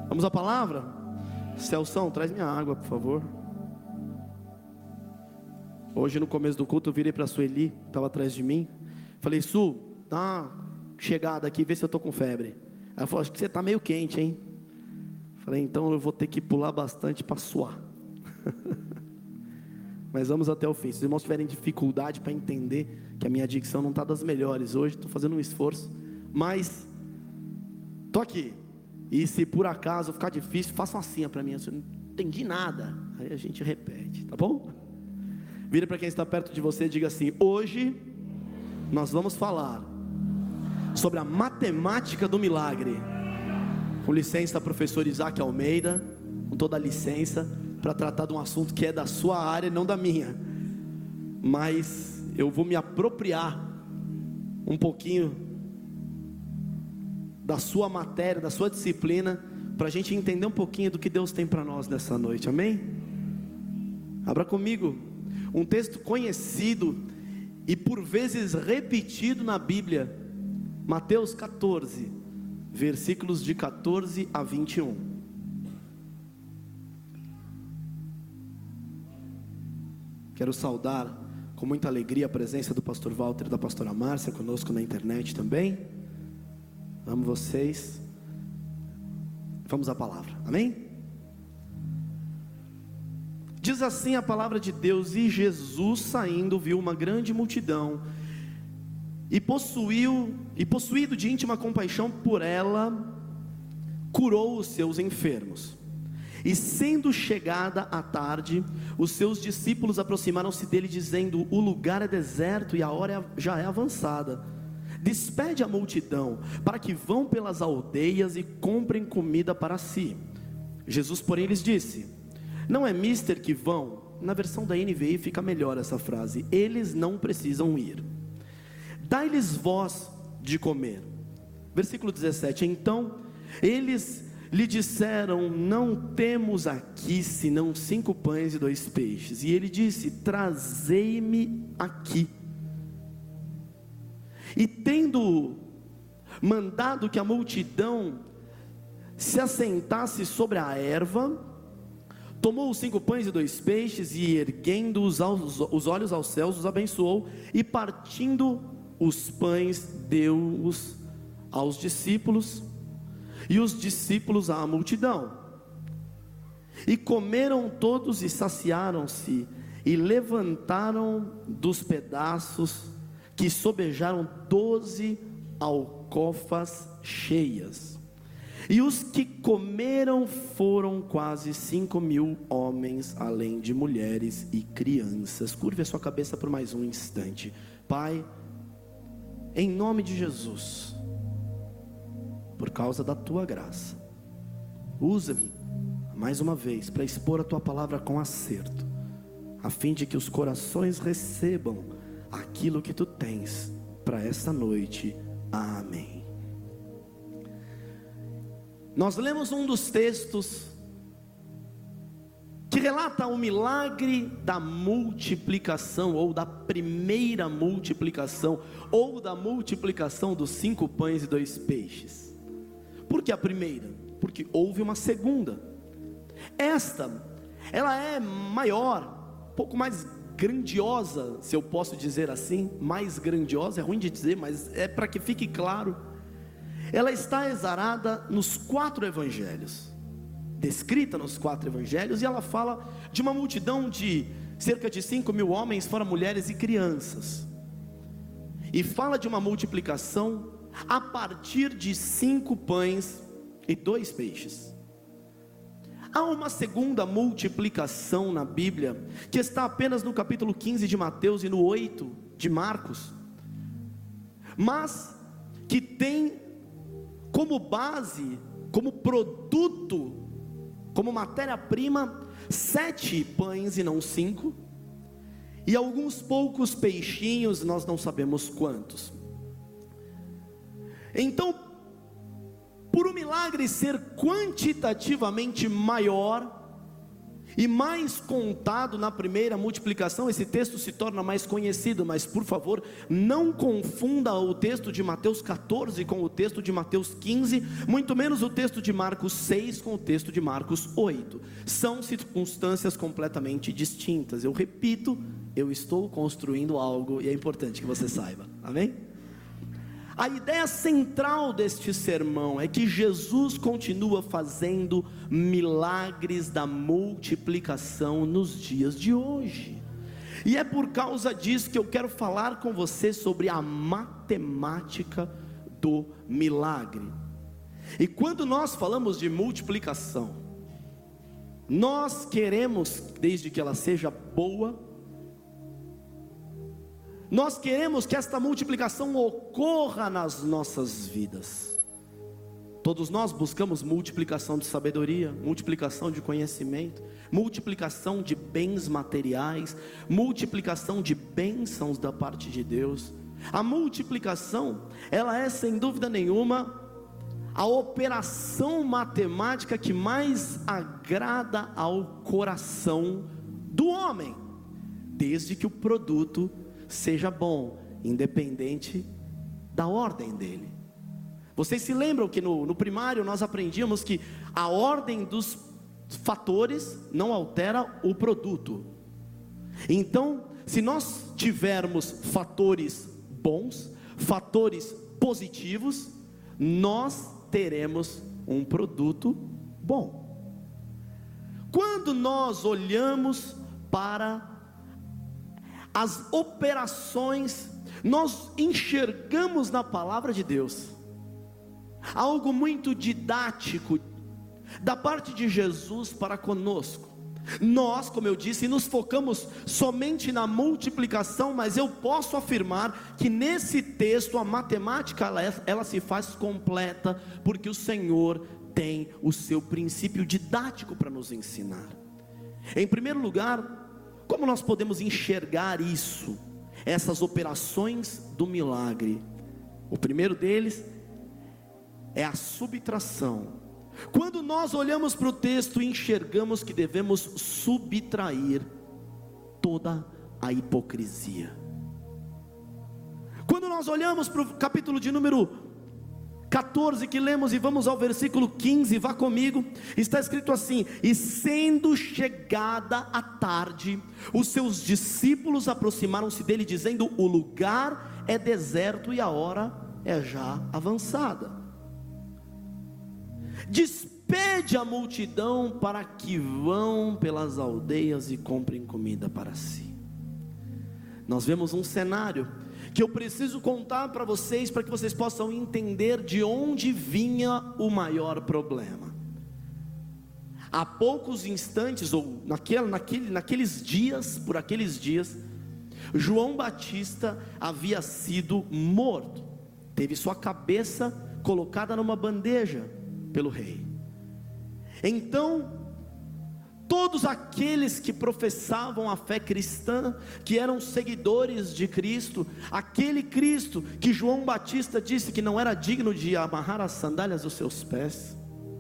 Vamos à palavra? Celção, traz minha água, por favor. Hoje no começo do culto eu virei para a Sueli, que estava atrás de mim. Falei: Su, dá uma chegada aqui, vê se eu estou com febre. Ela falou: acho que você está meio quente, hein? Falei: então eu vou ter que pular bastante para suar. Mas vamos até o fim. Se os irmãos tiverem dificuldade para entender que a minha dicção não está das melhores hoje, estou fazendo um esforço, mas estou aqui. E se por acaso ficar difícil, faça uma assim para mim. Eu não entendi nada. Aí a gente repete, tá bom? Vira para quem está perto de você e diga assim: hoje nós vamos falar sobre a matemática do milagre. Com licença, professor Isaac Almeida, com toda a licença, para tratar de um assunto que é da sua área e não da minha. Mas eu vou me apropriar um pouquinho da sua matéria, da sua disciplina, para a gente entender um pouquinho do que Deus tem para nós nessa noite, amém? Abra comigo um texto conhecido e por vezes repetido na Bíblia, Mateus 14, versículos de 14 a 21. Quero saudar com muita alegria a presença do pastor Walter e da pastora Márcia conosco na internet também. Amo vocês. Vamos à palavra, amém? Diz assim a palavra de Deus: e Jesus saindo viu uma grande multidão e possuído de íntima compaixão por ela, curou os seus enfermos. E sendo chegada a tarde, os seus discípulos aproximaram-se dele dizendo: o lugar é deserto e a hora já é avançada. Despede a multidão para que vão pelas aldeias e comprem comida para si. Jesus, porém, lhes disse: não é mister que vão. Na versão da NVI fica melhor essa frase: eles não precisam ir. Dai-lhes vós de comer. Versículo 17: então eles lhe disseram: não temos aqui senão 5 pães e 2 peixes. E ele disse: trazei-me aqui. E tendo mandado que a multidão se assentasse sobre a erva, tomou os 5 pães e 2 peixes, e erguendo os olhos aos céus, os abençoou, e partindo os pães, deu-os aos discípulos, e os discípulos à multidão. E comeram todos e saciaram-se, e levantaram dos pedaços que sobejaram 12 alcofas cheias. E os que comeram foram quase 5.000 homens, além de mulheres e crianças. Curve a sua cabeça por mais um instante. Pai, em nome de Jesus, por causa da tua graça, usa-me mais uma vez para expor a tua palavra com acerto, a fim de que os corações recebam aquilo que tu tens para esta noite. Amém. Nós lemos um dos textos que relata o milagre da multiplicação, ou da primeira multiplicação, ou da multiplicação dos 5 pães e 2 peixes. Por que a primeira? Porque houve uma segunda. Ela é maior, um pouco mais grandiosa, se eu posso dizer assim. Mais grandiosa, é ruim de dizer, mas é para que fique claro. Ela está exarada nos 4 evangelhos, descrita nos 4 evangelhos, e ela fala de uma multidão de cerca de 5.000 homens, fora mulheres e crianças, e fala de uma multiplicação a partir de 5 pães e 2 peixes. Há uma segunda multiplicação na Bíblia, que está apenas no capítulo 15 de Mateus e no 8 de Marcos, mas que tem como base, como produto, como matéria-prima, 7 pães e não 5, e alguns poucos peixinhos, nós não sabemos quantos. Então, por um milagre ser quantitativamente maior, e mais contado na primeira multiplicação. Esse texto se torna mais conhecido, mas por favor, não confunda o texto de Mateus 14 com o texto de Mateus 15, muito menos o texto de Marcos 6 com o texto de Marcos 8, são circunstâncias completamente distintas. Eu repito, eu estou construindo algo e é importante que você saiba, amém? A ideia central deste sermão é que Jesus continua fazendo milagres da multiplicação nos dias de hoje, e é por causa disso que eu quero falar com você sobre a matemática do milagre. E quando nós falamos de multiplicação, nós queremos, desde que ela seja boa, nós queremos que esta multiplicação ocorra nas nossas vidas. Todos nós buscamos multiplicação de sabedoria, multiplicação de conhecimento, multiplicação de bens materiais, multiplicação de bênçãos da parte de Deus. A multiplicação, ela é sem dúvida nenhuma a operação matemática que mais agrada ao coração do homem, desde que o produto seja bom, independente da ordem dele. Vocês se lembram que no primário nós aprendíamos que a ordem dos fatores não altera o produto. Então, se nós tivermos fatores bons, fatores positivos, nós teremos um produto bom. Quando nós olhamos para as operações, nós enxergamos na palavra de Deus algo muito didático da parte de Jesus para conosco. Nós, como eu disse, nos focamos somente na multiplicação, mas eu posso afirmar que nesse texto a matemática ela se faz completa, porque o Senhor tem o seu princípio didático para nos ensinar. Em primeiro lugar, como nós podemos enxergar isso, essas operações do milagre? O primeiro deles é a subtração. Quando nós olhamos para o texto, enxergamos que devemos subtrair toda a hipocrisia. Quando nós olhamos para o capítulo de número 14 que lemos e vamos ao versículo 15, vá comigo, está escrito assim: e sendo chegada a tarde, os seus discípulos aproximaram-se dele, dizendo: o lugar é deserto e a hora é já avançada. Despede a multidão para que vão pelas aldeias e comprem comida para si. Nós vemos um cenário que eu preciso contar para vocês, para que vocês possam entender de onde vinha o maior problema. Há poucos instantes, ou naqueles dias, por aqueles dias, João Batista havia sido morto, teve sua cabeça colocada numa bandeja pelo rei. Então, todos aqueles que professavam a fé cristã, que eram seguidores de Cristo, aquele Cristo que João Batista disse que não era digno de amarrar as sandálias dos seus pés,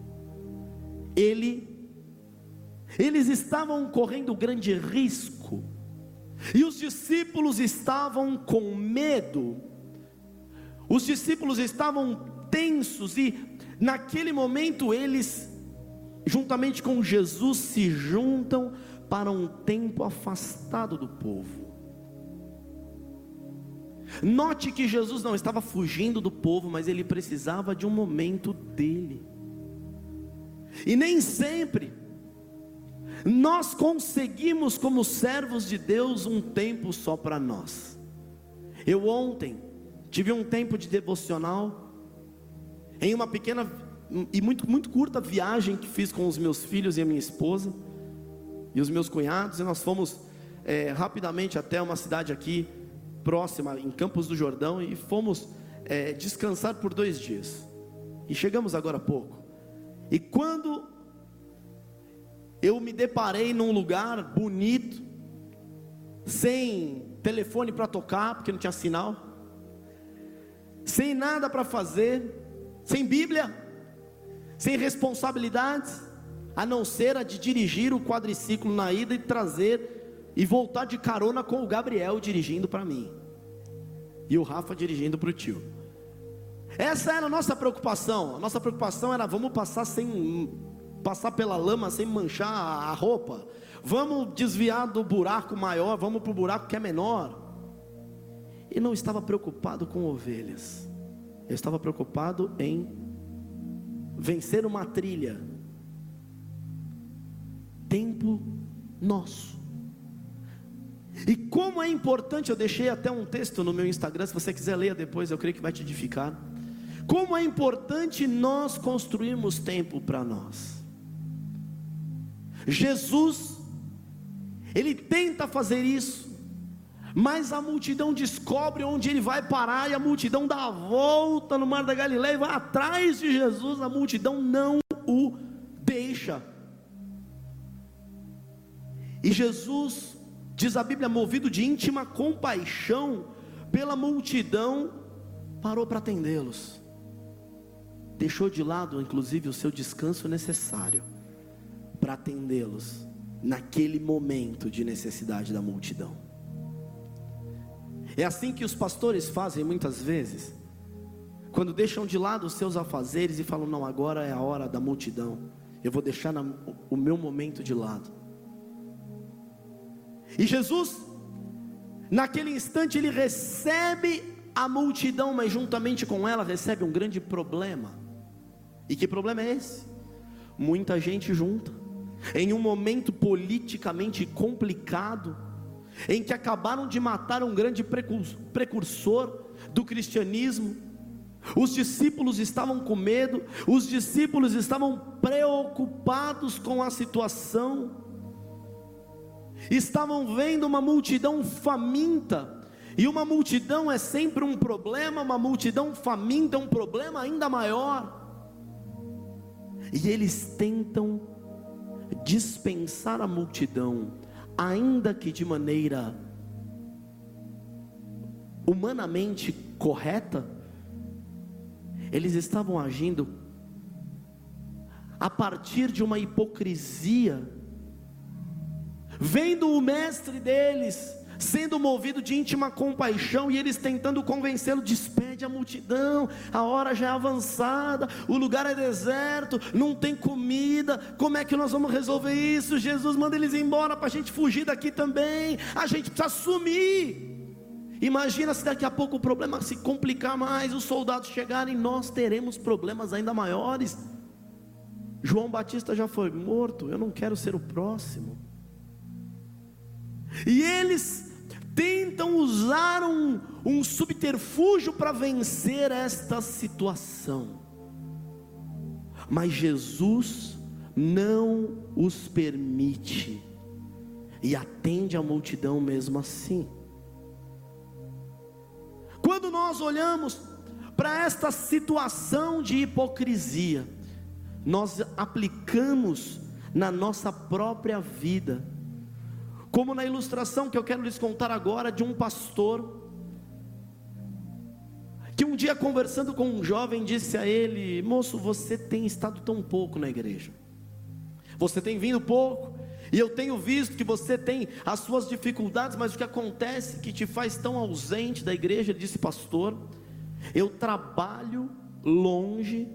eles estavam correndo grande risco, e os discípulos estavam com medo, os discípulos estavam tensos, e naquele momento eles, juntamente com Jesus, se juntam para um tempo afastado do povo. Note que Jesus não estava fugindo do povo, mas ele precisava de um momento dele. E nem sempre nós conseguimos, como servos de Deus, um tempo só para nós. Eu ontem tive um tempo de devocional em uma pequena e muito curta viagem que fiz com os meus filhos e a minha esposa e os meus cunhados, e nós fomos rapidamente até uma cidade aqui próxima, em Campos do Jordão, e fomos descansar por 2 dias, e chegamos agora há pouco. E quando eu me deparei num lugar bonito, sem telefone para tocar, porque não tinha sinal, sem nada para fazer, sem Bíblia, sem responsabilidades, a não ser a de dirigir o quadriciclo na ida e trazer e voltar de carona com o Gabriel dirigindo para mim e o Rafa dirigindo para o tio. Essa era a nossa preocupação. A nossa preocupação era: vamos passar pela lama sem manchar a roupa, vamos desviar do buraco maior, vamos para o buraco que é menor. E não estava preocupado com ovelhas, eu estava preocupado em vencer uma trilha. Tempo nosso. E como é importante, eu deixei até um texto no meu Instagram, se você quiser ler depois, eu creio que vai te edificar. Como é importante nós construirmos tempo para nós. Jesus, ele tenta fazer isso, mas a multidão descobre onde ele vai parar, e a multidão dá a volta no mar da Galileia e vai atrás de Jesus. A multidão não o deixa. E Jesus, diz a Bíblia, movido de íntima compaixão pela multidão, parou para atendê-los. Deixou de lado inclusive o seu descanso necessário para atendê-los naquele momento de necessidade da multidão. É assim que os pastores fazem muitas vezes, quando deixam de lado os seus afazeres e falam: não, agora é a hora da multidão, eu vou deixar o meu momento de lado. E Jesus, naquele instante, ele recebe a multidão, mas juntamente com ela recebe um grande problema. E que problema é esse? Muita gente junta, em um momento politicamente complicado, em que acabaram de matar um grande precursor do cristianismo. Os discípulos estavam com medo, os discípulos estavam preocupados com a situação, estavam vendo uma multidão faminta, e uma multidão é sempre um problema, uma multidão faminta é um problema ainda maior. E eles tentam dispensar a multidão, ainda que de maneira humanamente correta. Eles estavam agindo a partir de uma hipocrisia, vendo o mestre deles sendo movido de íntima compaixão, e eles tentando convencê-lo: despede a multidão, a hora já é avançada, o lugar é deserto, não tem comida, como é que nós vamos resolver isso? Jesus, manda eles embora para a gente fugir daqui também, a gente precisa sumir. Imagina se daqui a pouco o problema se complicar mais, os soldados chegarem, nós teremos problemas ainda maiores. João Batista já foi morto, eu não quero ser o próximo. E eles tentam usar um subterfúgio para vencer esta situação, mas Jesus não os permite, e atende a multidão mesmo assim. Quando nós olhamos para esta situação de hipocrisia, nós aplicamos na nossa própria vida, como na ilustração que eu quero lhes contar agora, de um pastor, que um dia conversando com um jovem disse a ele: moço, você tem estado tão pouco na igreja, você tem vindo pouco, e eu tenho visto que você tem as suas dificuldades, mas o que acontece que te faz tão ausente da igreja? Ele disse: pastor, eu trabalho longe,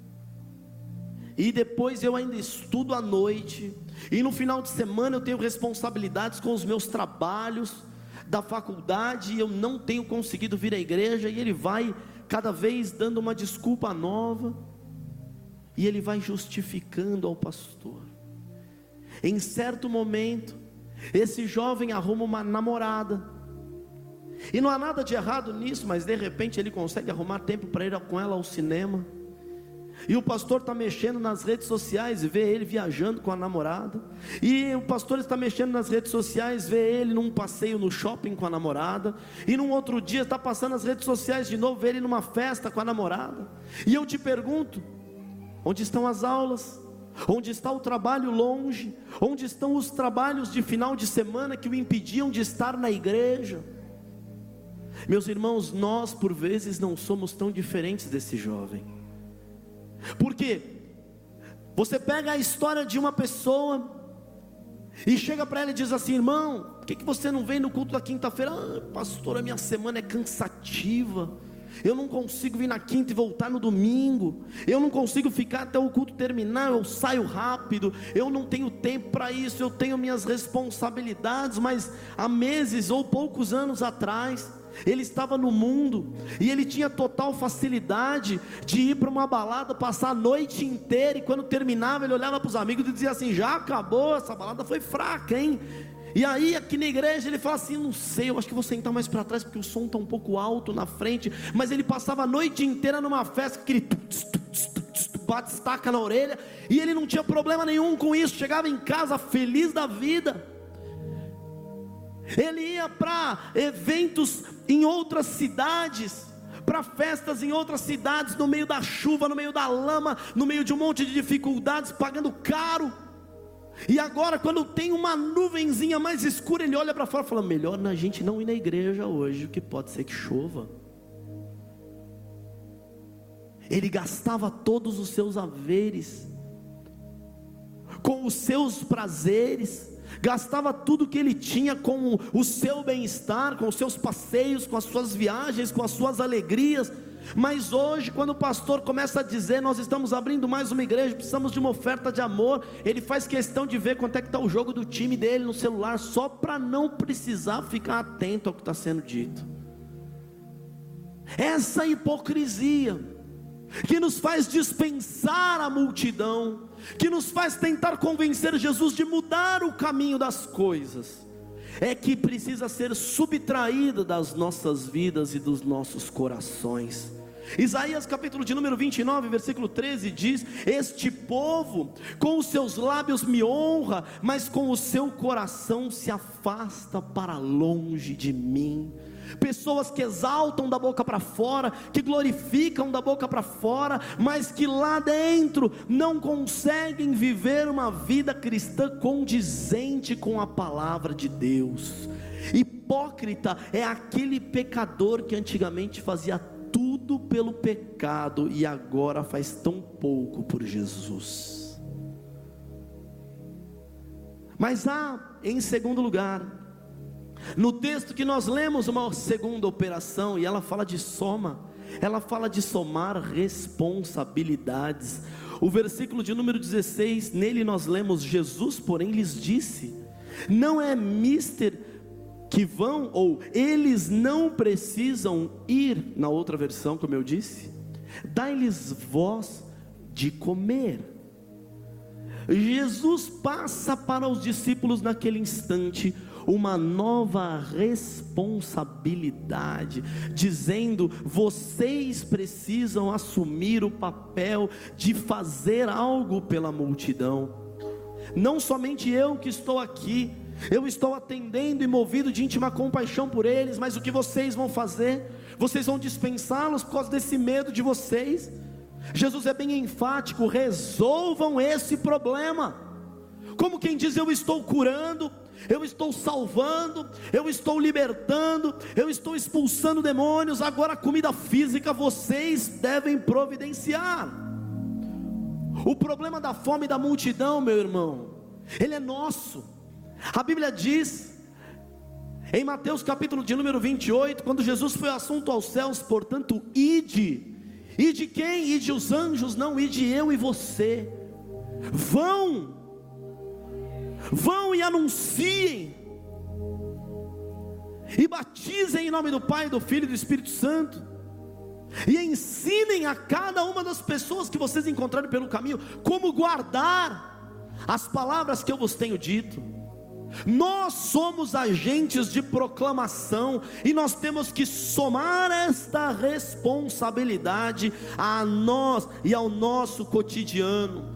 e depois eu ainda estudo à noite, e no final de semana eu tenho responsabilidades com os meus trabalhos da faculdade, e eu não tenho conseguido vir à igreja. E ele vai cada vez dando uma desculpa nova, e ele vai justificando ao pastor. Em certo momento, esse jovem arruma uma namorada, e não há nada de errado nisso, mas de repente ele consegue arrumar tempo para ir com ela ao cinema. E o pastor está mexendo nas redes sociais e vê ele viajando com a namorada. E o pastor está mexendo nas redes sociais, vê ele num passeio no shopping com a namorada. E num outro dia está passando nas redes sociais de novo, vê ele numa festa com a namorada. E eu te pergunto: onde estão as aulas? Onde está o trabalho longe? Onde estão os trabalhos de final de semana que o impediam de estar na igreja? Meus irmãos, nós por vezes não somos tão diferentes desse jovem. Porque Você pega a história de uma pessoa e chega para ela e diz assim: irmão, por que você não vem no culto da quinta-feira? Pastor, a minha semana é cansativa, eu não consigo vir na quinta e voltar no domingo, eu não consigo ficar até o culto terminar, eu saio rápido, eu não tenho tempo para isso, eu tenho minhas responsabilidades. Mas há meses ou poucos anos atrás, ele estava no mundo e ele tinha total facilidade de ir para uma balada, passar a noite inteira, e quando terminava ele olhava para os amigos e dizia assim: já acabou, essa balada foi fraca, hein? E aí aqui na igreja ele fala assim: não sei, eu acho que vou sentar mais para trás porque o som está um pouco alto na frente. Mas ele passava a noite inteira numa festa, aquele bate-estaca na orelha, e ele não tinha problema nenhum com isso, chegava em casa feliz da vida. Ele ia para eventos em outras cidades, para festas em outras cidades, no meio da chuva, no meio da lama, no meio de um monte de dificuldades, pagando caro. E agora, quando tem uma nuvenzinha mais escura, ele olha para fora e fala: melhor a gente não ir na igreja hoje, que pode ser que chova. Ele gastava todos os seus haveres com os seus prazeres, gastava tudo que ele tinha com o seu bem-estar, com os seus passeios, com as suas viagens, com as suas alegrias. Mas hoje, quando o pastor começa a dizer: nós estamos abrindo mais uma igreja, precisamos de uma oferta de amor, ele faz questão de ver quanto é que está o jogo do time dele no celular, só para não precisar ficar atento ao que está sendo dito. Essa hipocrisia que nos faz dispensar a multidão, que nos faz tentar convencer Jesus de mudar o caminho das coisas, é que precisa ser subtraída das nossas vidas e dos nossos corações. Isaías capítulo de número 29, versículo 13 diz: este povo com os seus lábios me honra, mas com o seu coração se afasta para longe de mim. Pessoas que exaltam da boca para fora, que glorificam da boca para fora, mas que lá dentro não conseguem viver uma vida cristã condizente com a palavra de Deus. Hipócrita é aquele pecador que antigamente fazia tudo pelo pecado e agora faz tão pouco por Jesus. Mas há, em segundo lugar, no texto que nós lemos, uma segunda operação, e ela fala de soma, ela fala de somar responsabilidades. O versículo de número 16, nele nós lemos: Jesus porém lhes disse: não é mister que vão, ou eles não precisam ir, na outra versão como eu disse, dai-lhes vós de comer. Jesus passa para os discípulos naquele instante uma nova responsabilidade, dizendo: vocês precisam assumir o papel de fazer algo pela multidão. Não somente eu que estou aqui, eu estou atendendo e movido de íntima compaixão por eles, mas o que vocês vão fazer? Vocês vão dispensá-los por causa desse medo de vocês? Jesus é bem enfático: resolvam esse problema. Como quem diz: eu estou curando, eu estou salvando, eu estou libertando, eu estou expulsando demônios, agora a comida física vocês devem providenciar. O problema da fome da multidão, meu irmão, ele é nosso. A Bíblia diz em Mateus capítulo de número 28, quando Jesus foi assunto aos céus: portanto ide. Ide quem? Ide os anjos? Não, ide eu e você. Vão e anunciem, e batizem em nome do Pai, do Filho e do Espírito Santo, e ensinem a cada uma das pessoas que vocês encontrarem pelo caminho como guardar as palavras que eu vos tenho dito. Nós somos agentes de proclamação, e nós temos que somar esta responsabilidade a nós e ao nosso cotidiano.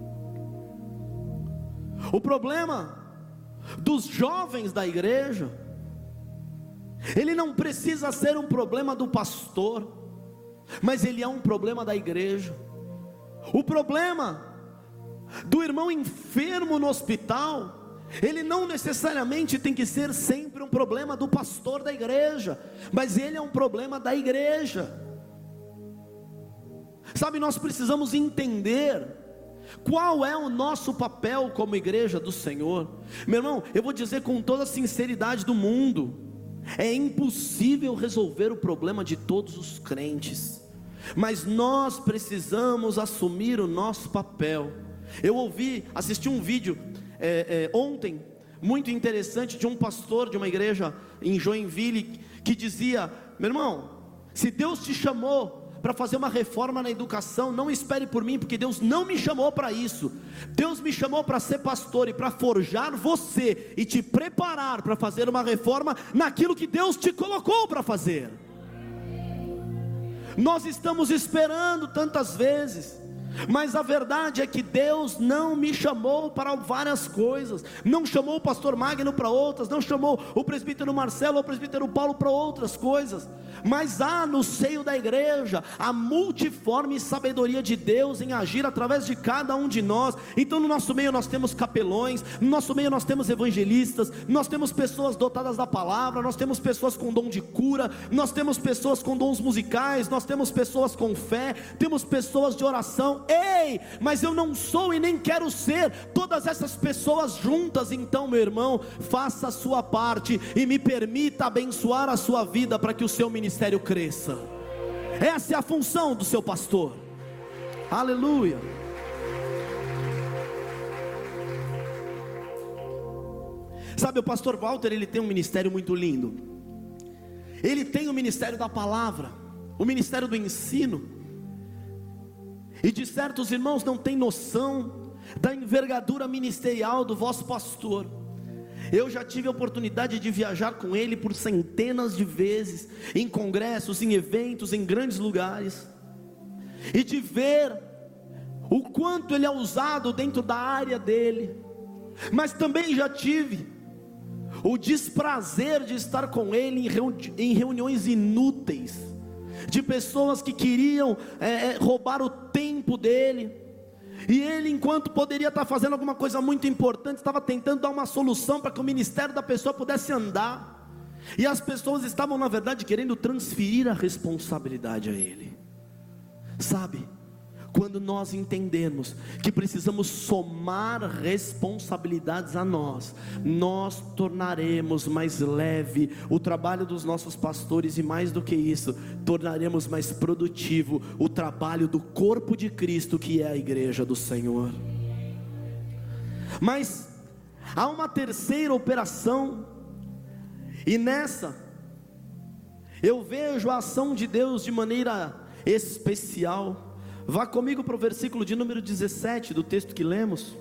O problema dos jovens da igreja, ele não precisa ser um problema do pastor, mas ele é um problema da igreja. O problema do irmão enfermo no hospital, ele não necessariamente tem que ser sempre um problema do pastor da igreja, mas ele é um problema da igreja. Sabe, nós precisamos entender Qual é o nosso papel como igreja do Senhor? Meu irmão, eu vou dizer com toda a sinceridade do mundo: é impossível resolver o problema de todos os crentes, mas nós precisamos assumir o nosso papel. Eu assisti um vídeo ontem, muito interessante, de um pastor de uma igreja em Joinville, que dizia: meu irmão, se Deus te chamou para fazer uma reforma na educação, não espere por mim, porque Deus não me chamou para isso. Deus me chamou para ser pastor e para forjar você e te preparar para fazer uma reforma naquilo que Deus te colocou para fazer. Nós estamos esperando tantas vezes, mas a verdade é que Deus não me chamou para várias coisas, não chamou o pastor Magno para outras, não chamou o presbítero Marcelo ou o presbítero Paulo para outras coisas, mas há no seio da igreja a multiforme sabedoria de Deus em agir através de cada um de nós. Então no nosso meio nós temos capelões, no nosso meio nós temos evangelistas, nós temos pessoas dotadas da palavra, nós temos pessoas com dom de cura, nós temos pessoas com dons musicais, nós temos pessoas com fé, temos pessoas de oração. Ei, mas eu não sou e nem quero ser todas essas pessoas juntas. Então, meu irmão, faça a sua parte e me permita abençoar a sua vida para que o seu ministério cresça. Essa é a função do seu pastor. Aleluia. Sabe, o pastor Walter, ele tem um ministério muito lindo. Ele tem o ministério da palavra, o ministério do ensino. E de certos irmãos não têm noção da envergadura ministerial do vosso pastor. Eu já tive a oportunidade de viajar com ele por centenas de vezes, em congressos, em eventos, em grandes lugares, e de ver o quanto ele é usado dentro da área dele. Mas também já tive o desprazer de estar com ele em reuniões inúteis, de pessoas que queriam roubar o tempo dele, e ele, enquanto poderia estar fazendo alguma coisa muito importante, estava tentando dar uma solução para que o ministério da pessoa pudesse andar, e as pessoas estavam na verdade querendo transferir a responsabilidade a ele. Sabe, quando nós entendemos que precisamos somar responsabilidades a nós tornaremos mais leve o trabalho dos nossos pastores, e mais do que isso, tornaremos mais produtivo o trabalho do corpo de Cristo, que é a igreja do Senhor. Mas há uma terceira operação, e nessa eu vejo a ação de Deus de maneira especial. Vá comigo para o versículo de número 17 do texto que lemos.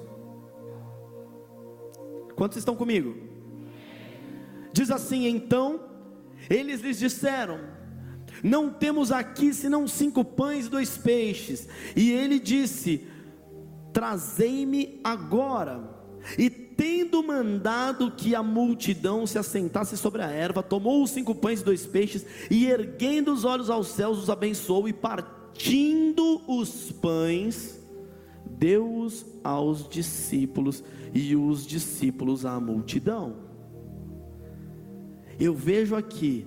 Quantos estão comigo? Diz assim: então eles lhes disseram: não temos aqui senão 5 pães e 2 peixes. E ele disse: trazei-me agora. E tendo mandado que a multidão se assentasse sobre a erva, tomou os 5 pães e 2 peixes, e erguendo os olhos aos céus, os abençoou, e partindo os pães, deu-os aos discípulos, e os discípulos à multidão. Eu vejo aqui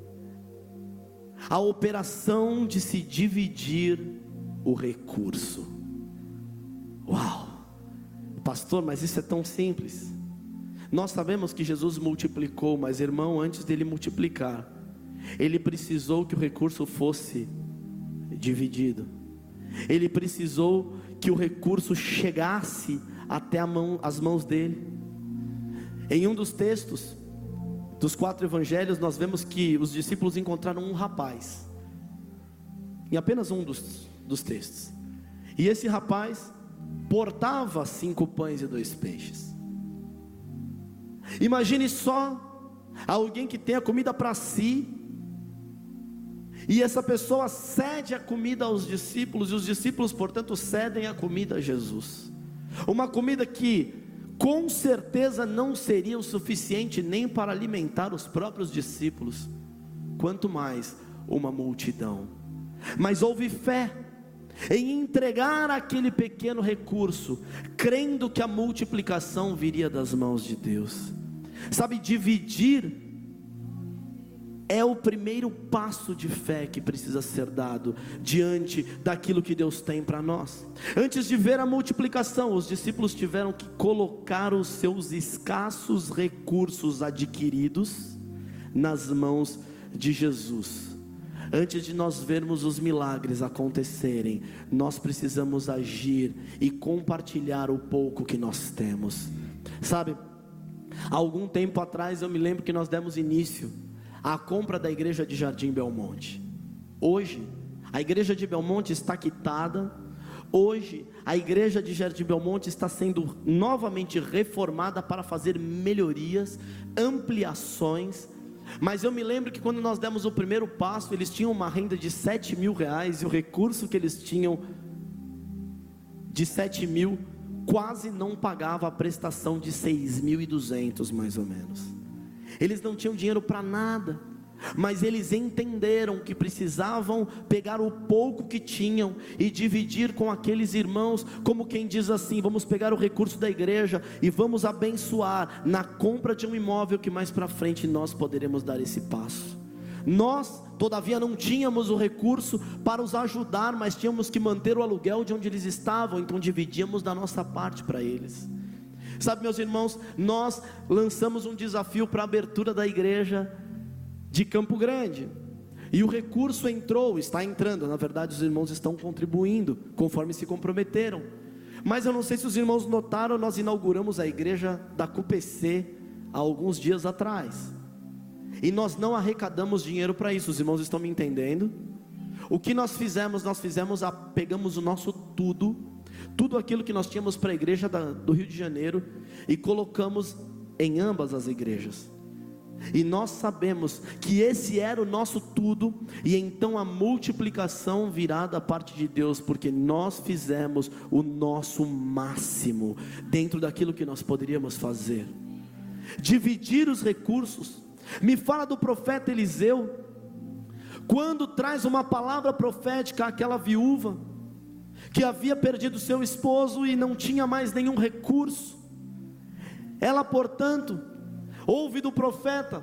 a operação de se dividir o recurso. Uau, pastor, mas isso é tão simples. Nós sabemos que Jesus multiplicou, mas irmão, antes dele multiplicar, ele precisou que o recurso fosse dividido. Ele precisou que o recurso chegasse até as mãos dele. Em um dos textos dos 4 evangelhos, nós vemos que os discípulos encontraram um rapaz, em apenas um dos textos, e esse rapaz portava 5 pães e 2 peixes. Imagine só, alguém que tem a comida para si, e essa pessoa cede a comida aos discípulos, e os discípulos, portanto, cedem a comida a Jesus. Uma comida que com certeza não seria o suficiente nem para alimentar os próprios discípulos, quanto mais uma multidão. Mas houve fé em entregar aquele pequeno recurso, crendo que a multiplicação viria das mãos de Deus. Sabe, dividir é o primeiro passo de fé que precisa ser dado diante daquilo que Deus tem para nós. Antes de ver a multiplicação, os discípulos tiveram que colocar os seus escassos recursos adquiridos nas mãos de Jesus. Antes de nós vermos os milagres acontecerem, nós precisamos agir e compartilhar o pouco que nós temos. Sabe, há algum tempo atrás eu me lembro que nós demos início à compra da igreja de Jardim Belmonte. Hoje, a igreja de Belmonte está quitada. Hoje, a igreja de Jardim Belmonte está sendo novamente reformada para fazer melhorias, ampliações. Mas eu me lembro que quando nós demos o primeiro passo, eles tinham uma renda de 7 mil reais, e o recurso que eles tinham de 7 mil, quase não pagava a prestação de 6.200 mais ou menos. Eles não tinham dinheiro para nada, mas eles entenderam que precisavam pegar o pouco que tinham e dividir com aqueles irmãos, como quem diz assim: vamos pegar o recurso da igreja e vamos abençoar na compra de um imóvel que mais para frente nós poderemos dar esse passo. Nós, todavia, não tínhamos o recurso para os ajudar, mas tínhamos que manter o aluguel de onde eles estavam, então dividíamos da nossa parte para eles. Sabe, meus irmãos, nós lançamos um desafio para a abertura da igreja de Campo Grande, e o recurso está entrando, na verdade os irmãos estão contribuindo, conforme se comprometeram, mas eu não sei se os irmãos notaram, nós inauguramos a igreja da CUPC há alguns dias atrás, e nós não arrecadamos dinheiro para isso. Os irmãos estão me entendendo? O que nós fizemos, pegamos o nosso tudo aquilo que nós tínhamos para a igreja do Rio de Janeiro, e colocamos em ambas as igrejas. E nós sabemos que esse era o nosso tudo, e então a multiplicação virá da parte de Deus, porque nós fizemos o nosso máximo dentro daquilo que nós poderíamos fazer. Dividir os recursos. Me fala do profeta Eliseu, quando traz uma palavra profética àquela viúva que havia perdido seu esposo e não tinha mais nenhum recurso. Ela, portanto, ouve do profeta.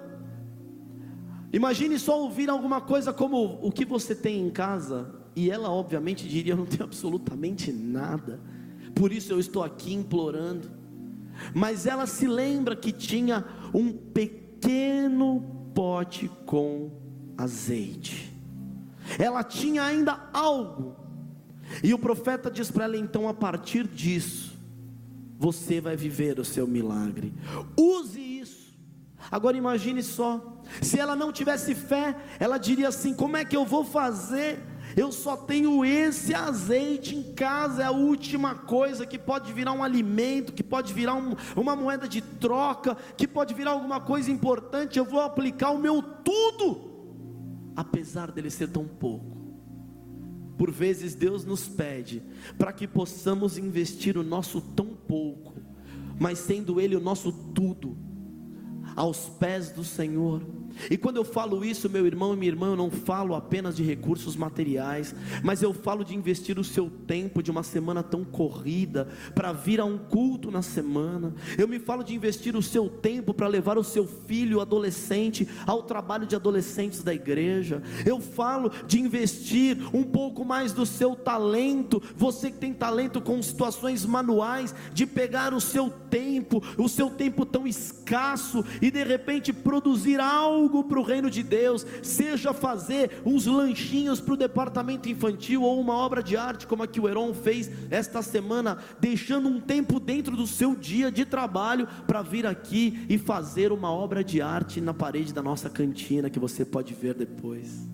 Imagine só ouvir alguma coisa como: o que você tem em casa? E ela obviamente diria: eu não tenho absolutamente nada, por isso eu estou aqui implorando. Mas ela se lembra que tinha um pequeno pote com azeite. Ela tinha ainda algo. E o profeta diz para ela: então, a partir disso, você vai viver o seu milagre. Use isso. Agora imagine só, se ela não tivesse fé, ela diria assim: como é que eu vou fazer? Eu só tenho esse azeite em casa, é a última coisa que pode virar um alimento, que pode virar uma moeda de troca, que pode virar alguma coisa importante. Eu vou aplicar o meu tudo, apesar dele ser tão pouco. Por vezes Deus nos pede para que possamos investir o nosso tão pouco, mas sendo Ele o nosso tudo, aos pés do Senhor. E quando eu falo isso, meu irmão e minha irmã, eu não falo apenas de recursos materiais, mas eu falo de investir o seu tempo de uma semana tão corrida, para vir a um culto na semana. Eu me falo de investir o seu tempo para levar o seu filho adolescente ao trabalho de adolescentes da igreja. Eu falo de investir um pouco mais do seu talento, você que tem talento com situações manuais, de pegar o seu tempo tão escasso, e de repente produzir algo para o reino de Deus, seja fazer uns lanchinhos para o departamento infantil, ou uma obra de arte como a que o Heron fez esta semana, deixando um tempo dentro do seu dia de trabalho para vir aqui e fazer uma obra de arte na parede da nossa cantina, que você pode ver depois.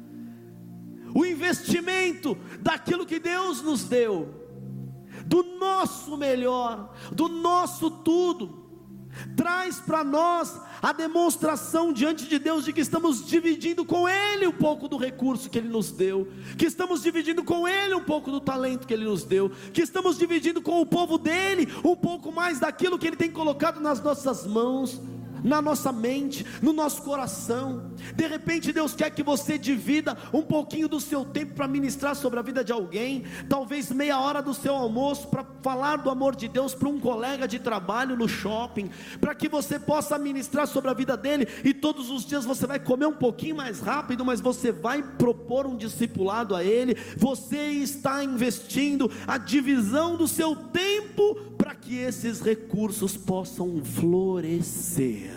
O investimento daquilo que Deus nos deu, do nosso melhor, do nosso tudo, traz para nós a demonstração diante de Deus de que estamos dividindo com Ele um pouco do recurso que Ele nos deu, que estamos dividindo com Ele um pouco do talento que Ele nos deu, que estamos dividindo com o povo dele um pouco mais daquilo que Ele tem colocado nas nossas mãos. na nossa mente, no nosso coração. De repente Deus quer que você divida um pouquinho do seu tempo para ministrar sobre a vida de alguém, talvez meia hora do seu almoço para falar do amor de Deus para um colega de trabalho no shopping, para que você possa ministrar sobre a vida dele, e todos os dias você vai comer um pouquinho mais rápido, mas você vai propor um discipulado a ele. Você está investindo a divisão do seu tempo para que esses recursos possam florescer.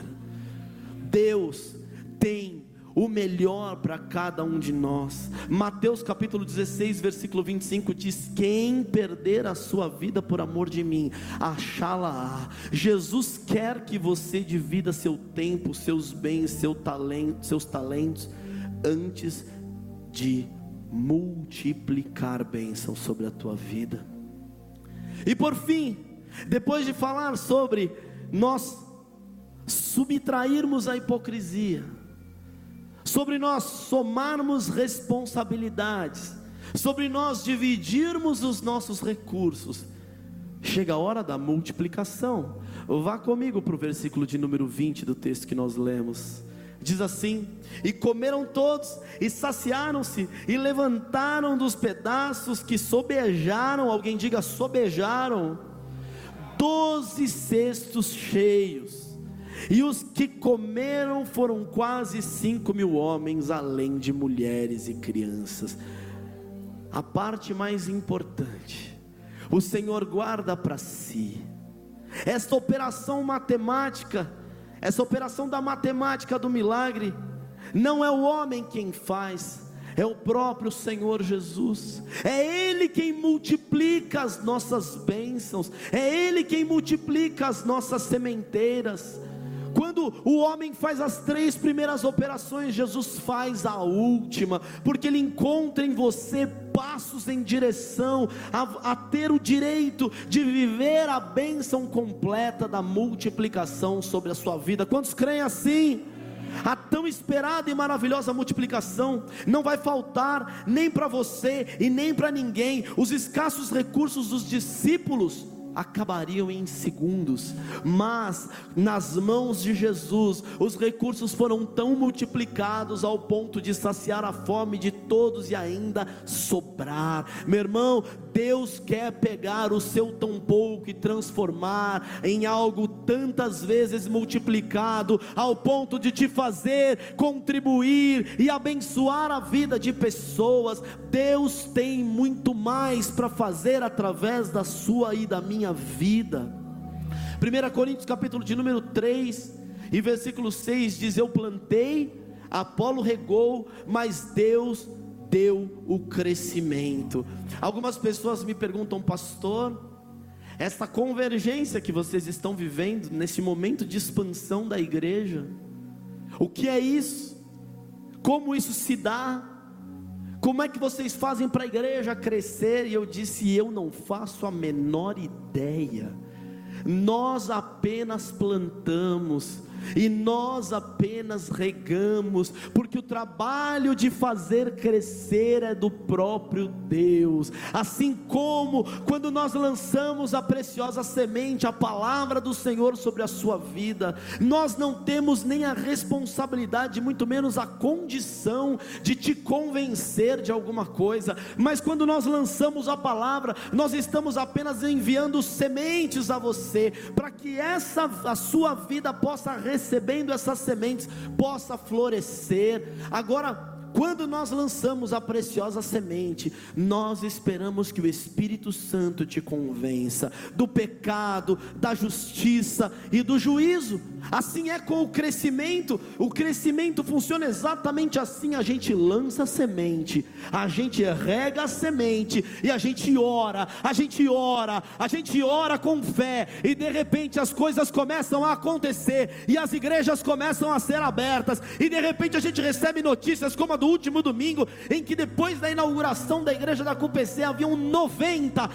Deus tem o melhor para cada um de nós. Mateus capítulo 16 versículo 25 diz: quem perder a sua vida por amor de mim, achá-la-á. Jesus quer que você divida seu tempo, seus bens, seus talentos, antes de multiplicar bênçãos sobre a tua vida. E por fim, depois de falar sobre nós subtrairmos a hipocrisia, sobre nós somarmos responsabilidades, sobre nós dividirmos os nossos recursos, chega a hora da multiplicação. Vá comigo para o versículo de número 20 do texto que nós lemos. Diz assim: e comeram todos, e saciaram-se, e levantaram dos pedaços que sobejaram, alguém diga sobejaram, 12 cestos cheios. E os que comeram foram quase 5.000 homens, além de mulheres e crianças. A parte mais importante, o Senhor guarda para si. Esta operação matemática, essa operação da matemática do milagre, não é o homem quem faz, é o próprio Senhor Jesus. É Ele quem multiplica as nossas bênçãos, é Ele quem multiplica as nossas sementeiras. Quando o homem faz as 3 primeiras operações, Jesus faz a última, porque Ele encontra em você passos em direção a ter o direito de viver a bênção completa da multiplicação sobre a sua vida. Quantos creem assim? A tão esperada e maravilhosa multiplicação não vai faltar nem para você e nem para ninguém. Os escassos recursos dos discípulos acabariam em segundos, mas nas mãos de Jesus os recursos foram tão multiplicados ao ponto de saciar a fome de todos e ainda sobrar. Meu irmão, Deus quer pegar o seu tão pouco e transformar em algo tantas vezes multiplicado, ao ponto de te fazer contribuir e abençoar a vida de pessoas. Deus tem muito mais para fazer através da sua e da minha vida. 1 Coríntios capítulo de número 3 e versículo 6 diz: eu plantei, Apolo regou, mas Deus deu o crescimento. Algumas pessoas me perguntam: pastor, essa convergência que vocês estão vivendo nesse momento de expansão da igreja, o que é isso? Como isso se dá? Como é que vocês fazem para a igreja crescer? E eu disse: eu não faço a menor ideia. Nós apenas plantamos e nós apenas regamos, porque o trabalho de fazer crescer é do próprio Deus. Assim como quando nós lançamos a preciosa semente, a palavra do Senhor sobre a sua vida, nós não temos nem a responsabilidade, muito menos a condição de te convencer de alguma coisa, mas quando nós lançamos a palavra, nós estamos apenas enviando sementes a você, para que a sua vida possa recebendo essas sementes, possa florescer. Agora, quando nós lançamos a preciosa semente, nós esperamos que o Espírito Santo te convença do pecado, da justiça e do juízo. Assim é com o crescimento funciona exatamente assim. A gente lança a semente, a gente rega a semente, e a gente ora com fé, e de repente as coisas começam a acontecer, e as igrejas começam a ser abertas, e de repente a gente recebe notícias como a do último domingo, em que depois da inauguração da igreja da CUPC, haviam 90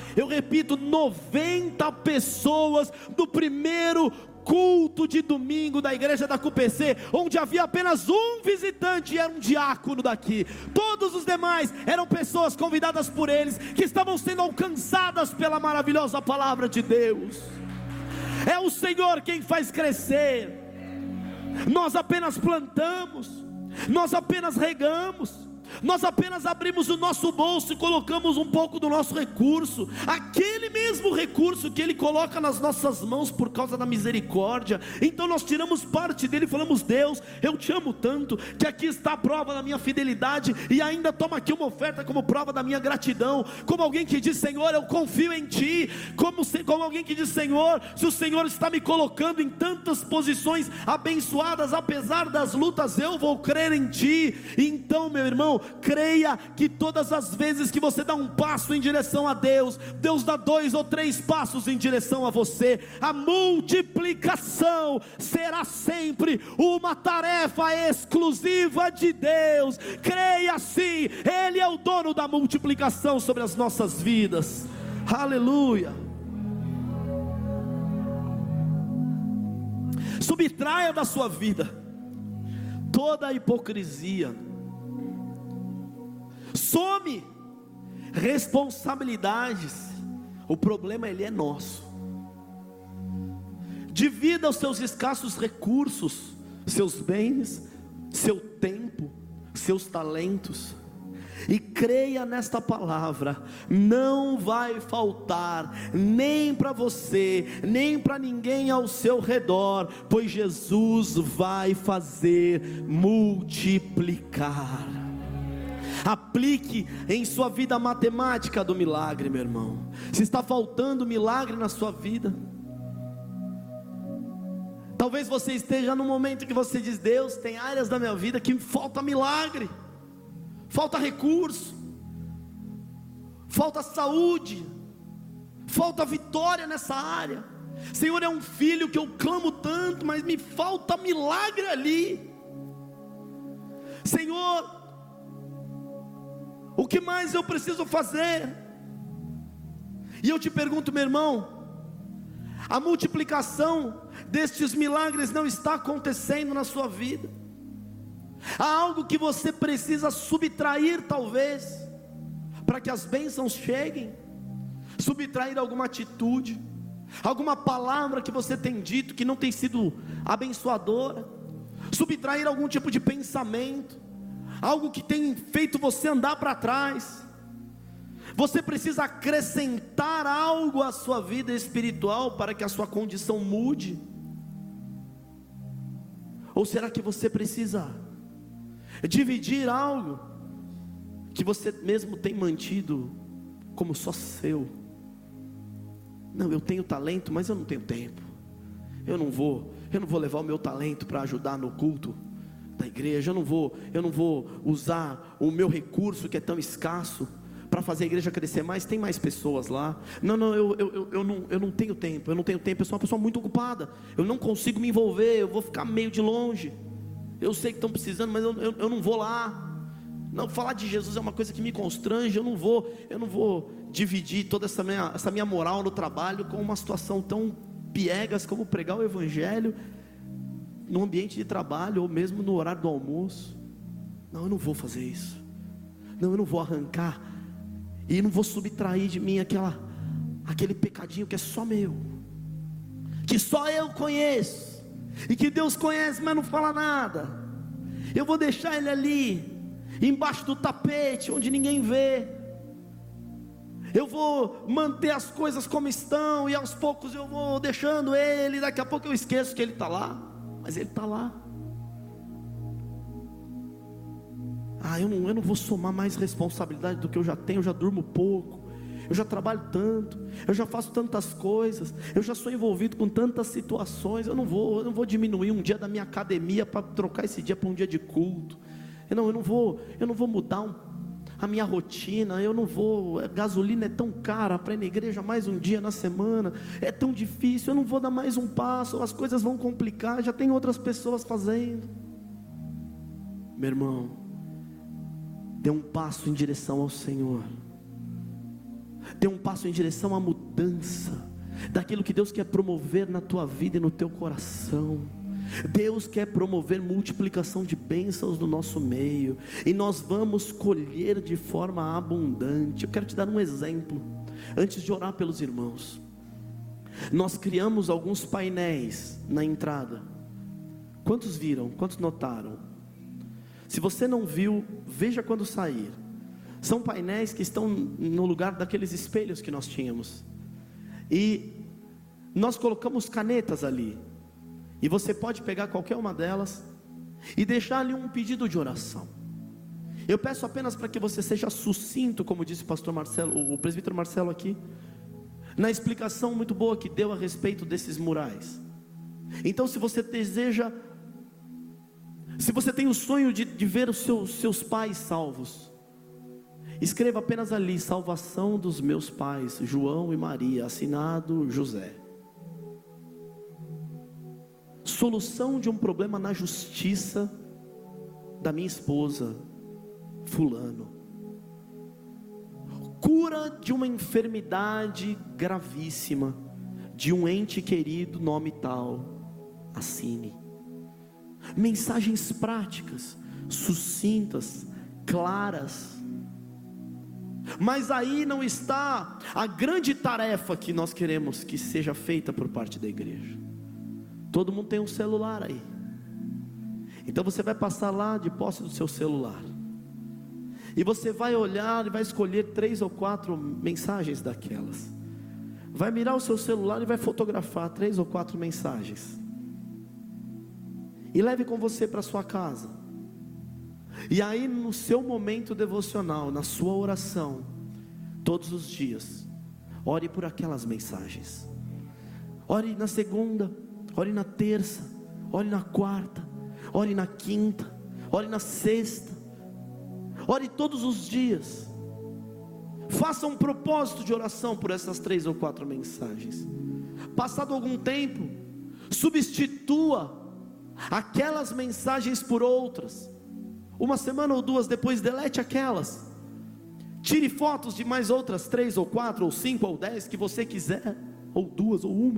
pessoas do primeiro culto de domingo da igreja da CUPC, onde havia apenas um visitante, e era um diácono daqui. Todos os demais eram pessoas convidadas por eles, que estavam sendo alcançadas pela maravilhosa palavra de Deus. É o Senhor quem faz crescer. Nós apenas plantamos, nós apenas regamos, nós apenas abrimos o nosso bolso e colocamos um pouco do nosso recurso, aquele mesmo recurso que Ele coloca nas nossas mãos por causa da misericórdia. Então nós tiramos parte dele e falamos: Deus, eu te amo tanto, que aqui está a prova da minha fidelidade, e ainda toma aqui uma oferta como prova da minha gratidão. Como alguém que diz: Senhor, eu confio em Ti. Como alguém que diz: Senhor, se o Senhor está me colocando em tantas posições abençoadas, apesar das lutas, eu vou crer em Ti. Então, meu irmão, creia que todas as vezes que você dá um passo em direção a Deus, Deus dá 2 ou 3 passos em direção a você. A multiplicação será sempre uma tarefa exclusiva de Deus. Creia sim, Ele é o dono da multiplicação sobre as nossas vidas. Aleluia. Subtraia da sua vida toda a hipocrisia. Some responsabilidades. O problema ele é nosso. Divida os seus escassos recursos, seus bens, seu tempo, seus talentos, e creia nesta palavra: não vai faltar nem para você, nem para ninguém ao seu redor, pois Jesus vai fazer multiplicar. Aplique em sua vida a matemática do milagre, meu irmão. Se está faltando milagre na sua vida, talvez você esteja no momento que você diz: Deus, tem áreas da minha vida que falta milagre, falta recurso, falta saúde, falta vitória nessa área. Senhor, é um filho que eu clamo tanto, mas me falta milagre ali. Senhor, o que mais eu preciso fazer? E eu te pergunto, meu irmão, a multiplicação destes milagres não está acontecendo na sua vida. Há algo que você precisa subtrair, talvez, para que as bênçãos cheguem. Subtrair alguma atitude, alguma palavra que você tem dito que não tem sido abençoadora. Subtrair algum tipo de pensamento, algo que tem feito você andar para trás. Você precisa acrescentar algo à sua vida espiritual para que a sua condição mude? Ou será que você precisa dividir algo que você mesmo tem mantido como só seu? Não, eu tenho talento, mas eu não tenho tempo. Eu não vou levar o meu talento para ajudar no culto da igreja. Eu não vou usar o meu recurso que é tão escasso para fazer a igreja crescer mais. Tem mais pessoas lá. Eu não tenho tempo. Eu sou uma pessoa muito ocupada. Eu não consigo me envolver. Eu vou ficar meio de longe. Eu sei que estão precisando, mas eu não vou lá. Não, falar de Jesus é uma coisa que me constrange. Eu não vou dividir toda essa minha moral no trabalho com uma situação tão piegas como pregar o evangelho no ambiente de trabalho, ou mesmo no horário do almoço. Não, eu não vou fazer isso. Não, eu não vou arrancar e não vou subtrair de mim aquele pecadinho que é só meu, que só eu conheço, e que Deus conhece, mas não fala nada. Eu vou deixar ele ali, embaixo do tapete, onde ninguém vê. Eu vou manter as coisas como estão, e aos poucos eu vou deixando ele. Daqui a pouco eu esqueço que ele está lá, mas ele está lá. Eu não vou somar mais responsabilidade do que eu já tenho. Eu já durmo pouco, eu já trabalho tanto, eu já faço tantas coisas, eu já sou envolvido com tantas situações. Eu não vou diminuir um dia da minha academia para trocar esse dia para um dia de culto. Eu não vou mudar a minha rotina. A gasolina é tão cara para ir na igreja mais um dia na semana, é tão difícil. Eu não vou dar mais um passo, as coisas vão complicar, já tem outras pessoas fazendo. Meu irmão, dê um passo em direção ao Senhor. Dê um passo em direção à mudança daquilo que Deus quer promover na tua vida e no teu coração. Deus quer promover multiplicação de bênçãos no nosso meio, e nós vamos colher de forma abundante. Eu quero te dar um exemplo, antes de orar pelos irmãos. Nós criamos alguns painéis na entrada, Quantos viram? Quantos notaram? Se você não viu, veja quando sair. São painéis que estão no lugar daqueles espelhos que nós tínhamos. E nós colocamos canetas ali. E você pode pegar qualquer uma delas e deixar ali um pedido de oração. Eu peço apenas para que você seja sucinto, como disse o pastor Marcelo, o presbítero Marcelo aqui, na explicação muito boa que deu a respeito desses murais. Então, se você deseja, se você tem o sonho de ver os seus pais salvos, escreva apenas ali: salvação dos meus pais, João e Maria, assinado José. Solução de um problema na justiça da minha esposa, fulano. Cura de uma enfermidade gravíssima de um ente querido, nome tal, assine. Mensagens práticas, sucintas, claras. Mas aí não está a grande tarefa que nós queremos que seja feita por parte da igreja. Todo mundo tem um celular aí. Então você vai passar lá de posse do seu celular. E você vai olhar e vai escolher 3 ou 4 mensagens daquelas. Vai mirar o seu celular e vai fotografar 3 ou 4 mensagens. E leve com você para sua casa. E aí no seu momento devocional, na sua oração, todos os dias, ore por aquelas mensagens. Ore na segunda, ore na terça, ore na quarta, ore na quinta, ore na sexta. Ore todos os dias. Faça um propósito de oração por essas 3 ou 4 mensagens. Passado algum tempo, substitua aquelas mensagens por outras. 1 semana ou 2 depois, delete aquelas. Tire fotos de mais outras 3 ou 4 ou 5 ou 10 que você quiser, ou 2 ou 1.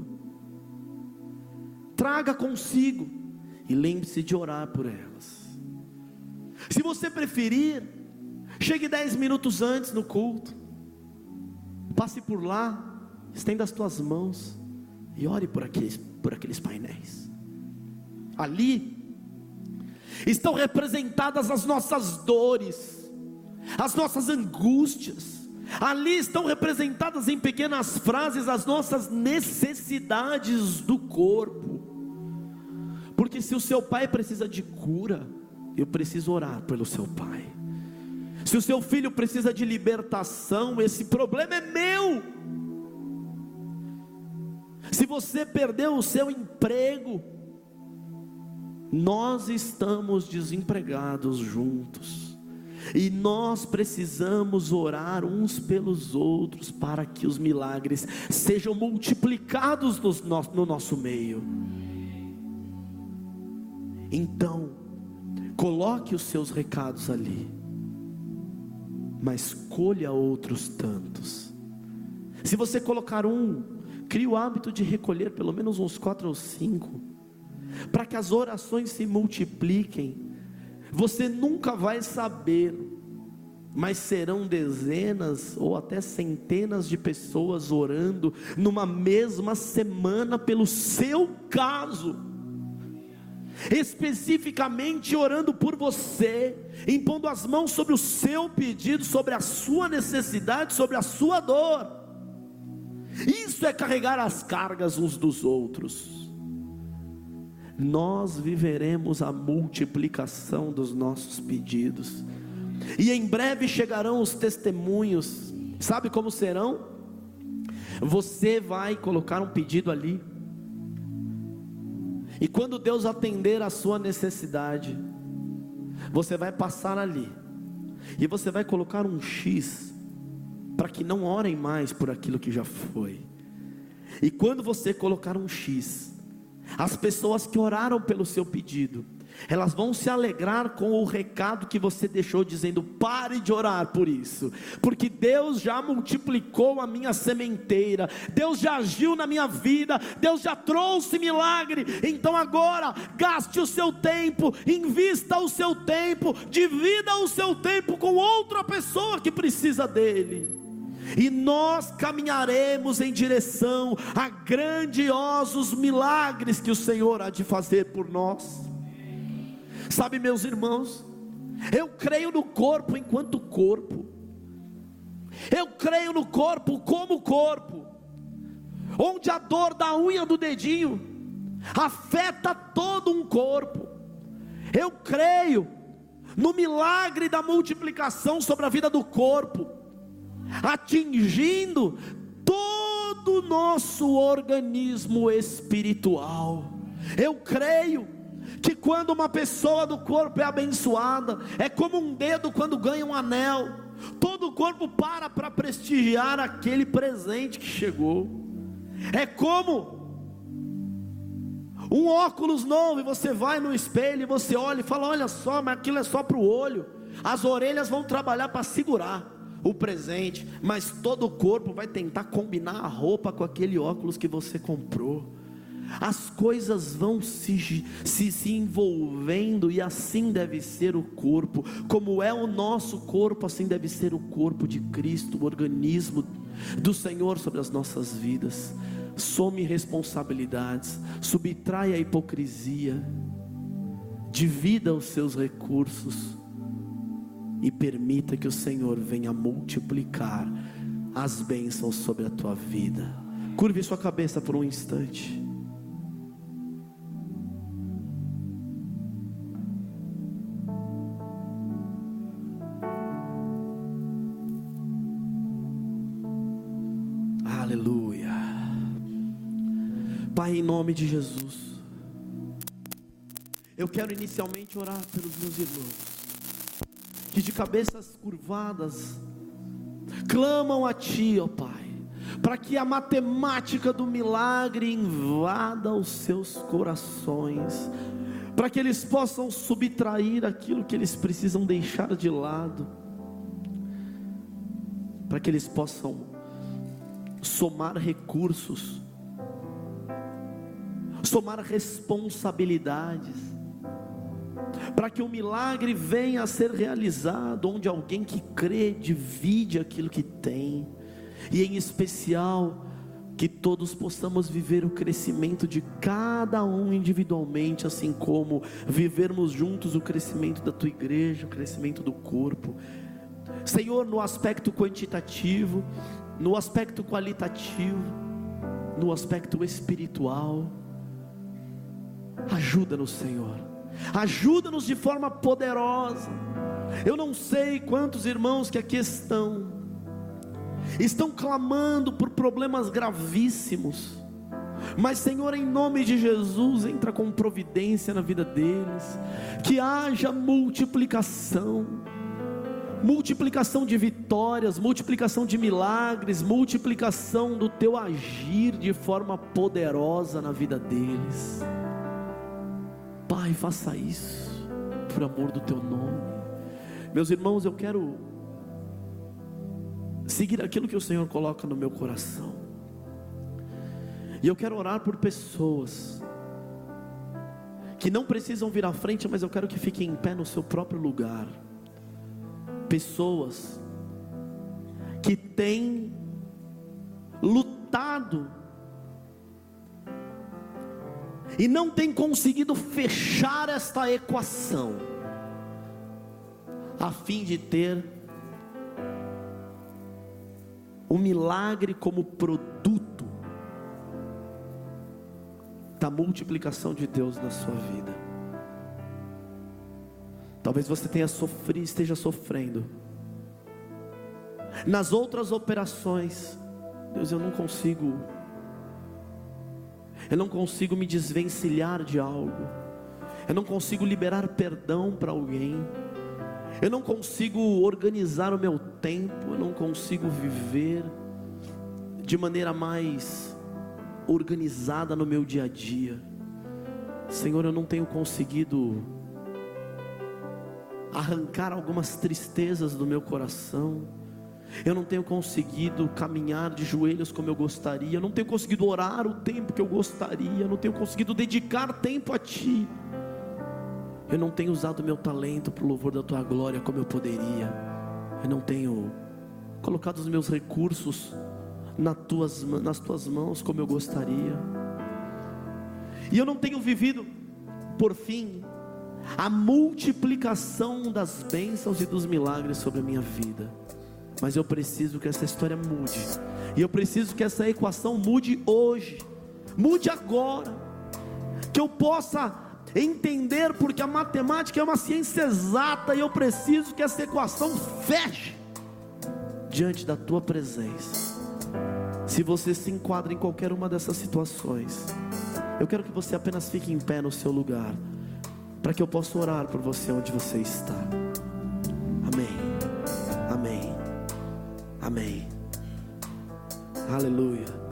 Traga consigo e lembre-se de orar por elas. Se você preferir, chegue 10 minutos antes no culto, passe por lá, estenda as tuas mãos e ore por aqueles painéis. Ali estão representadas as nossas dores, as nossas angústias. Ali estão representadas em pequenas frases as nossas necessidades do corpo. Porque se o seu pai precisa de cura, eu preciso orar pelo seu pai. Se o seu filho precisa de libertação, esse problema é meu. Se você perdeu o seu emprego, nós estamos desempregados juntos, e nós precisamos orar uns pelos outros, para que os milagres sejam multiplicados no nosso meio. Então, coloque os seus recados ali, mas colha outros tantos. Se você colocar crie o hábito de recolher pelo menos uns 4 ou 5, para que as orações se multipliquem. Você nunca vai saber, mas serão dezenas ou até centenas de pessoas orando numa mesma semana pelo seu caso, especificamente orando por você, impondo as mãos sobre o seu pedido, sobre a sua necessidade, sobre a sua dor. Isso é carregar as cargas uns dos outros. Nós viveremos a multiplicação dos nossos pedidos, e em breve chegarão os testemunhos. Sabe como serão? Você vai colocar um pedido ali, e quando Deus atender a sua necessidade, você vai passar ali, e você vai colocar um X, para que não orem mais por aquilo que já foi. E quando você colocar um X, as pessoas que oraram pelo seu pedido, elas vão se alegrar com o recado que você deixou, dizendo: pare de orar por isso, porque Deus já multiplicou a minha sementeira, Deus já agiu na minha vida, Deus já trouxe milagre. Então agora, gaste o seu tempo, invista o seu tempo, divida o seu tempo com outra pessoa que precisa dele, e nós caminharemos em direção a grandiosos milagres que o Senhor há de fazer por nós. Sabe, meus irmãos, eu creio no corpo enquanto corpo, eu creio no corpo como corpo, onde a dor da unha do dedinho afeta todo um corpo. Eu creio no milagre da multiplicação sobre a vida do corpo, atingindo todo o nosso organismo espiritual. Eu creio que quando uma pessoa do corpo é abençoada, é como um dedo quando ganha um anel, todo o corpo para prestigiar aquele presente que chegou. É como um óculos novo, e você vai no espelho e você olha e fala: olha só, mas aquilo é só para o olho. As orelhas vão trabalhar para segurar o presente, mas todo o corpo vai tentar combinar a roupa com aquele óculos que você comprou. As coisas vão se envolvendo, e assim deve ser o corpo. Como é o nosso corpo, assim deve ser o corpo de Cristo, o organismo do Senhor sobre as nossas vidas. Some responsabilidades, subtraia a hipocrisia, divida os seus recursos e permita que o Senhor venha multiplicar as bênçãos sobre a tua vida. Curve sua cabeça por um instante. Aleluia. Pai, em nome de Jesus, eu quero inicialmente orar pelos meus irmãos que de cabeças curvadas clamam a Ti, ó Pai, para que a matemática do milagre invada os seus corações, para que eles possam subtrair aquilo que eles precisam deixar de lado, para que eles possam somar recursos, somar responsabilidades, para que o milagre venha a ser realizado, onde alguém que crê divide aquilo que tem, e em especial, que todos possamos viver o crescimento de cada um individualmente, assim como vivermos juntos o crescimento da Tua igreja, o crescimento do corpo. Senhor, no aspecto quantitativo, no aspecto qualitativo, no aspecto espiritual, ajuda-nos, Senhor, ajuda-nos de forma poderosa. Eu não sei quantos irmãos que aqui estão clamando por problemas gravíssimos, mas Senhor, em nome de Jesus, entra com providência na vida deles, que haja multiplicação de vitórias, multiplicação de milagres, multiplicação do Teu agir de forma poderosa na vida deles. Pai, faça isso, por amor do Teu nome. Meus irmãos, eu quero seguir aquilo que o Senhor coloca no meu coração, e eu quero orar por pessoas que não precisam vir à frente, mas eu quero que fiquem em pé no seu próprio lugar. Pessoas que têm lutado e não têm conseguido fechar esta equação, a fim de ter o milagre como produto da multiplicação de Deus na sua vida. Talvez você esteja sofrendo nas outras operações. Deus, eu não consigo me desvencilhar de algo, eu não consigo liberar perdão para alguém, eu não consigo organizar o meu tempo, eu não consigo viver de maneira mais organizada no meu dia a dia. Senhor, eu não tenho conseguido arrancar algumas tristezas do meu coração, eu não tenho conseguido caminhar de joelhos como eu gostaria, eu não tenho conseguido orar o tempo que eu gostaria, eu não tenho conseguido dedicar tempo a Ti, eu não tenho usado meu talento para o louvor da Tua glória como eu poderia, eu não tenho colocado os meus recursos nas Tuas mãos como eu gostaria, e eu não tenho vivido, por fim, a multiplicação das bênçãos e dos milagres sobre a minha vida. Mas eu preciso que essa história mude, e eu preciso que essa equação mude hoje, mude agora, que eu possa entender, porque a matemática é uma ciência exata, e eu preciso que essa equação feche diante da tua presença. Se você se enquadra em qualquer uma dessas situações, eu quero que você apenas fique em pé no seu lugar, para que eu possa orar por você onde você está. Amém, amém, amém, aleluia.